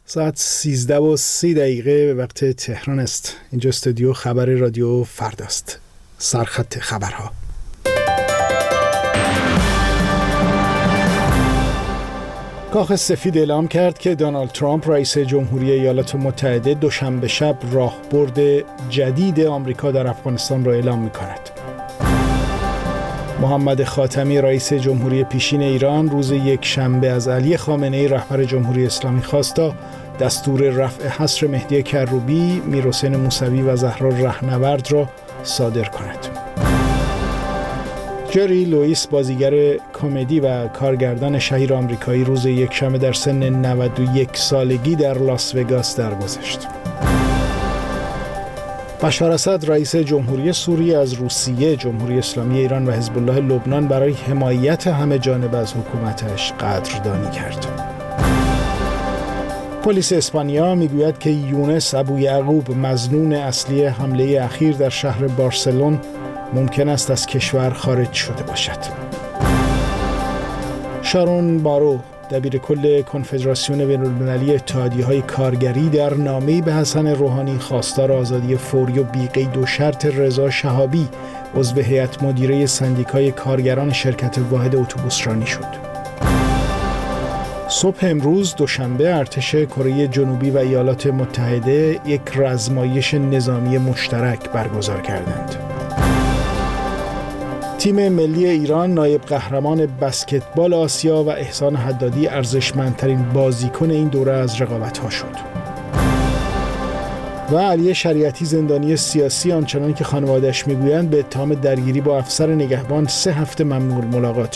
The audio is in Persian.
ساعت 13:30 به وقت تهران است. اینجا استودیو خبر رادیو فرداست. سرخط خبرها. کاخ سفید اعلام کرد که دونالد ترامپ رئیس جمهوری ایالات متحده دوشنبه شب راهبرد جدید آمریکا در افغانستان را اعلام می‌کند. محمد خاتمی رئیس جمهوری پیشین ایران روز یکشنبه از علی خامنه‌ای رهبر جمهوری اسلامی خواست تا دستور رفع حصر مهدی کروبی، میرحسین موسوی و زهرا رهنورد را صادر کند. جری لوئیس بازیگر کمدی و کارگردان شهیر آمریکایی روز یکشنبه در سن 91 سالگی در لاس وگاس درگذشت. بشار اسد رئیس جمهوری سوریه از روسیه، جمهوری اسلامی ایران و حزب الله لبنان برای حمایت همه جانبه از حکومتش قدردانی کرد. پلیس اسپانیا میگوید که یونس ابویعقوب مظنون اصلی حمله اخیر در شهر بارسلون ممکن است از کشور خارج شده باشد. شارون بارو دبیرکل کنفدراسیون بین‌المللی اتحادیه‌های کارگری در نامه‌ای به حسن روحانی خواستار آزادی فوری و بی‌قید و شرط رضا شهابی عضو هیئت مدیره سندیکای کارگران شرکت واحد اتوبوسرانی شد. صبح امروز دوشنبه ارتش کره جنوبی و ایالات متحده یک رزمایش نظامی مشترک برگزار کردند. تیم ملی ایران نایب قهرمان بسکتبال آسیا و احسان حدادی ارزشمندترین بازیکن این دوره از رقابت‌ها شد. و علی شریعتی زندانی سیاسی آنچنان که خانواده‌اش میگویند به اتهام درگیری با افسر نگهبان 3 هفته ممنوع ملاقات